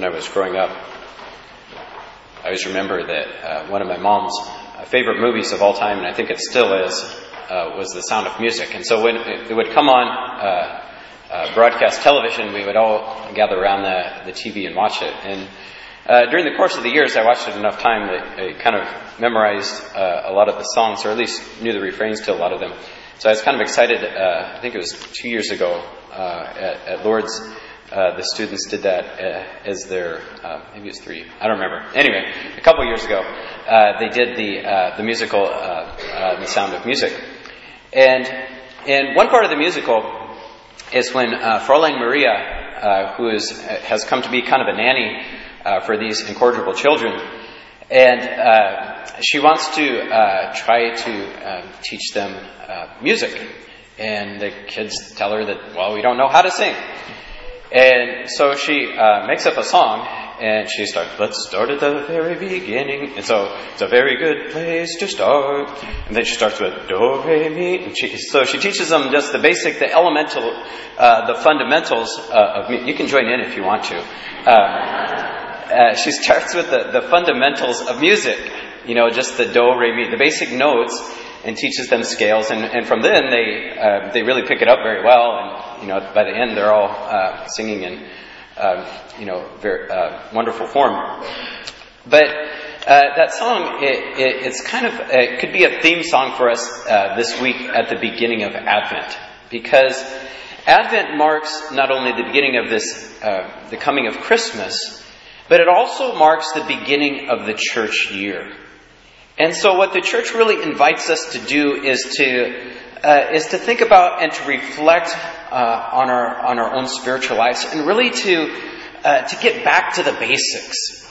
when I was growing up, I always remember that one of my mom's favorite movies of all time, and I think it still is, was The Sound of Music. And so when it would come on broadcast television, we would all gather around the TV and watch it. And during the course of the years, I watched it enough time that I kind of memorized a lot of the songs, or at least knew the refrains to a lot of them. So I was kind of excited. I think it was 2 years ago at Lourdes. The students did that as their, maybe it was 3, I don't remember. Anyway, a couple years ago, they did the musical, The Sound of Music. And one part of the musical is when Fräulein Maria, who has come to be kind of a nanny for these incorrigible children, and she wants to try to teach them music. And the kids tell her that, well, we don't know how to sing. And so she makes up a song, and she starts, let's start at the very beginning. And so it's a very good place to start. And then she starts with do, re, mi. And so she teaches them just the basic, the elemental, the fundamentals of music. You can join in if you want to. She starts with the fundamentals of music. You know, just the do, re, mi, the basic notes, and teaches them scales. And from then they really pick it up very well. And you know, by the end, they're all singing in, very wonderful form. But that song, it's kind of, it could be a theme song for us this week at the beginning of Advent. Because Advent marks not only the beginning of this, the coming of Christmas, but it also marks the beginning of the church year. And so what the church really invites us to do is to think about and to reflect on our own spiritual lives, and really to get back to the basics,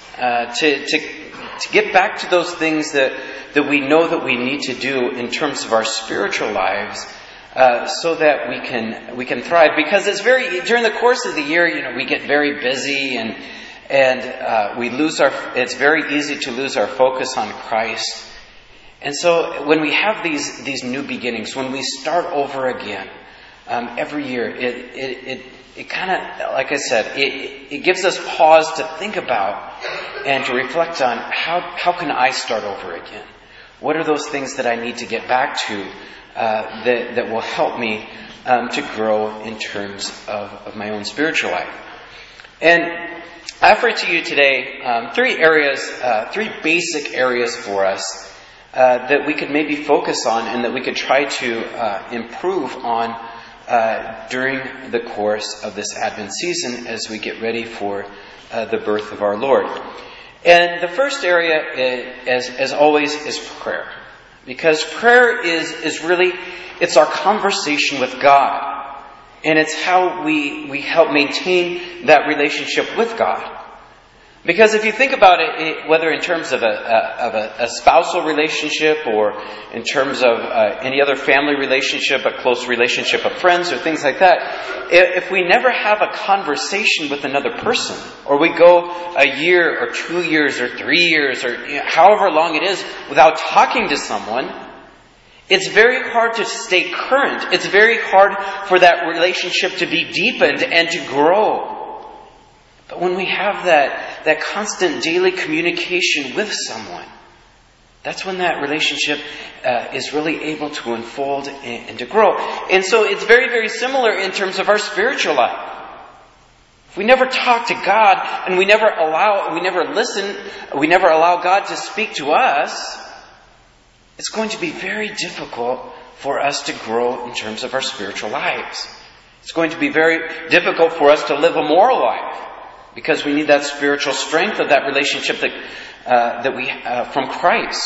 to get back to those things that we know that we need to do in terms of our spiritual lives, so that we can thrive. Because during the course of the year, you know, we get very busy and we lose it's very easy to lose our focus on Christ. And so when we have these new beginnings, when we start over again, every year, it kind of, like I said, it gives us pause to think about and to reflect on how can I start over again? What are those things that I need to get back to that will help me to grow in terms of my own spiritual life? And I offer to you today 3 basic areas for us that we could maybe focus on and that we could try to improve on during the course of this Advent season as we get ready for the birth of our Lord. And the first area, as always, is prayer. Because prayer is really, it's our conversation with God. And it's how we help maintain that relationship with God. Because if you think about it, whether in terms of a spousal relationship or in terms of any other family relationship, a close relationship of friends or things like that, if we never have a conversation with another person, or we go a year or 2 years or 3 years or however long it is without talking to someone, it's very hard to stay current. It's very hard for that relationship to be deepened and to grow. But when we have that constant daily communication with someone, that's when that relationship is really able to unfold and to grow. And so it's very, very similar in terms of our spiritual life. If we never talk to God and we never listen, we never allow God to speak to us, it's going to be very difficult for us to grow in terms of our spiritual lives. It's going to be very difficult for us to live a moral life, because we need that spiritual strength of that relationship that we from Christ.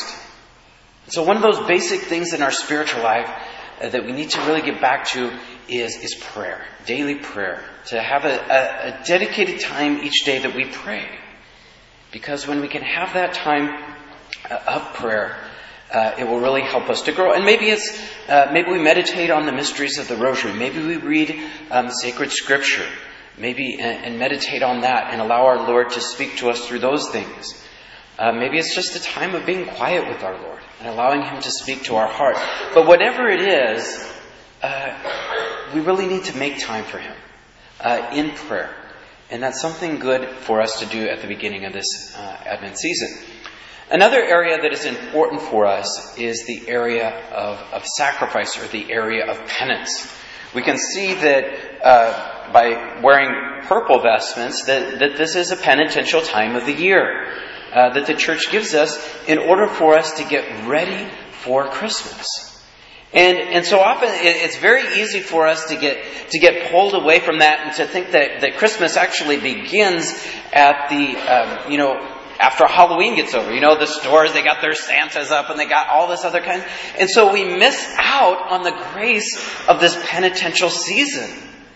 So one of those basic things in our spiritual life that we need to really get back to is prayer, daily prayer. To have a dedicated time each day that we pray. Because when we can have that time of prayer, it will really help us to grow. And maybe we meditate on the mysteries of the Rosary. Maybe we read sacred Scripture. Maybe and meditate on that and allow our Lord to speak to us through those things. Maybe it's just a time of being quiet with our Lord and allowing Him to speak to our heart. But whatever it is, we really need to make time for Him in prayer. And that's something good for us to do at the beginning of this Advent season. Another area that is important for us is the area of sacrifice, or the area of penance. We can see that by wearing purple vestments that this is a penitential time of the year that the church gives us in order for us to get ready for Christmas. And so often it's very easy for us to get pulled away from that and to think that Christmas actually begins at after Halloween gets over. The stores, they got their Santas up and they got all this other kind. And so we miss out on the grace of this penitential season.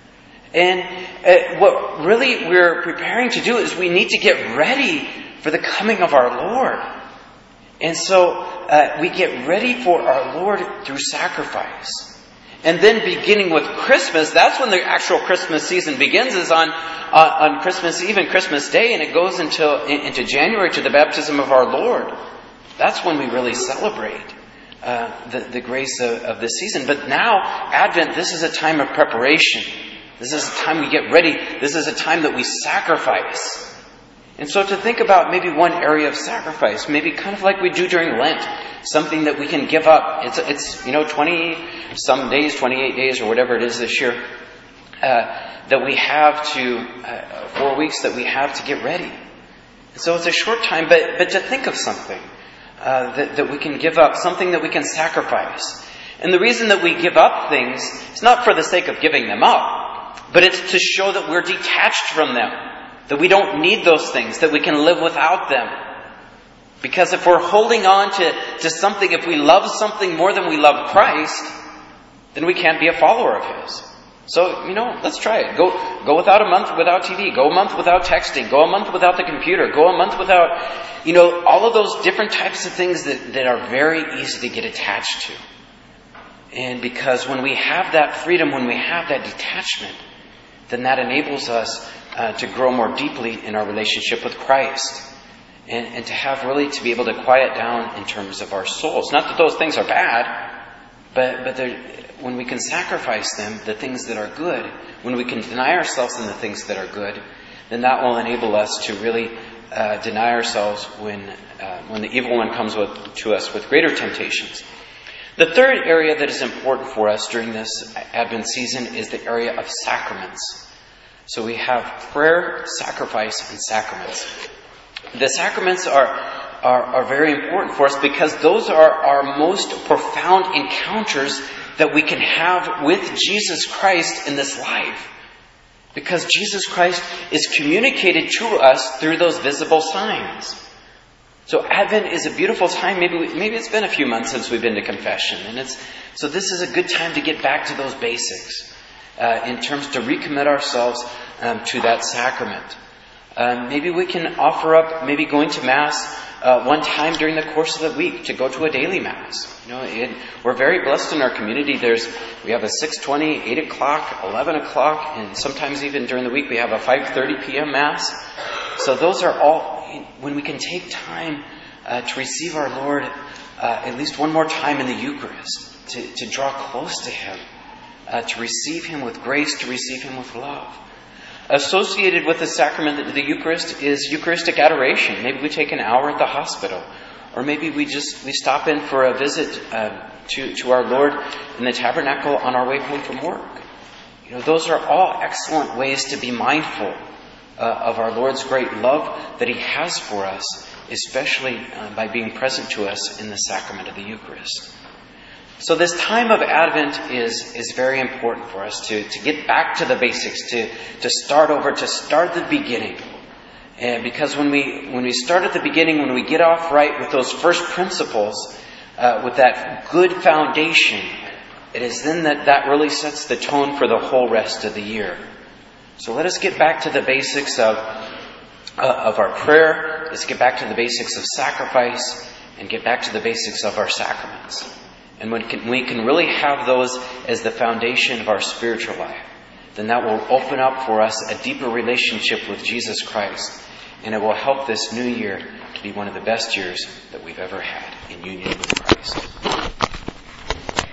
And what really we're preparing to do is we need to get ready for the coming of our Lord. And so we get ready for our Lord through sacrifice. And then beginning with Christmas, that's when the actual Christmas season begins, is on Christmas Eve and Christmas Day, and it goes into January to the baptism of our Lord. That's when we really celebrate the grace of this season. But now, Advent, this is a time of preparation. This is a time we get ready. This is a time that we sacrifice. And so to think about maybe one area of sacrifice, maybe kind of like we do during Lent, something that we can give up. It's 20 some days, 28 days or whatever it is this year, that we have 4 weeks that we have to get ready. And so it's a short time, but to think of something that we can give up, something that we can sacrifice. And the reason that we give up things is not for the sake of giving them up, but it's to show that we're detached from them. That we don't need those things, that we can live without them. Because if we're holding on to something, if we love something more than we love Christ, then we can't be a follower of His. So, let's try it. Go without a month without TV. Go a month without texting. Go a month without the computer. Go a month without, all of those different types of things that are very easy to get attached to. And because when we have that freedom, when we have that detachment, then that enables us to grow more deeply in our relationship with Christ. And to be able to quiet down in terms of our souls. Not that those things are bad, but when we can sacrifice them, the things that are good, when we can deny ourselves in the things that are good, then that will enable us to really deny ourselves when the evil one comes to us with greater temptations. The third area that is important for us during this Advent season is the area of sacraments. So we have prayer, sacrifice, and sacraments. The sacraments are very important for us because those are our most profound encounters that we can have with Jesus Christ in this life. Because Jesus Christ is communicated to us through those visible signs. So Advent is a beautiful time. Maybe it's been a few months since we've been to confession. So this is a good time to get back to those basics. In terms to recommit ourselves to that sacrament. Maybe we can offer up maybe going to Mass one time during the course of the week to go to a daily Mass. We're very blessed in our community. We have a 6:20, 8 o'clock, 11 o'clock, and sometimes even during the week we have a 5:30 p.m. Mass. So those are all when we can take time to receive our Lord at least one more time in the Eucharist, to draw close to Him. To receive Him with grace, to receive Him with love. Associated with the sacrament of the Eucharist is Eucharistic adoration. Maybe we take an hour at the hospital. Or maybe we stop in for a visit to our Lord in the tabernacle on our way home from work. Those are all excellent ways to be mindful of our Lord's great love that He has for us, especially by being present to us in the sacrament of the Eucharist. So this time of Advent is very important for us to get back to the basics, to start over, to start the beginning. And because when we start at the beginning, when we get off right with those first principles, with that good foundation, it is then that really sets the tone for the whole rest of the year. So let us get back to the basics of our prayer. Let's get back to the basics of sacrifice and get back to the basics of our sacraments. And when we can really have those as the foundation of our spiritual life, then that will open up for us a deeper relationship with Jesus Christ. And it will help this new year to be one of the best years that we've ever had in union with Christ.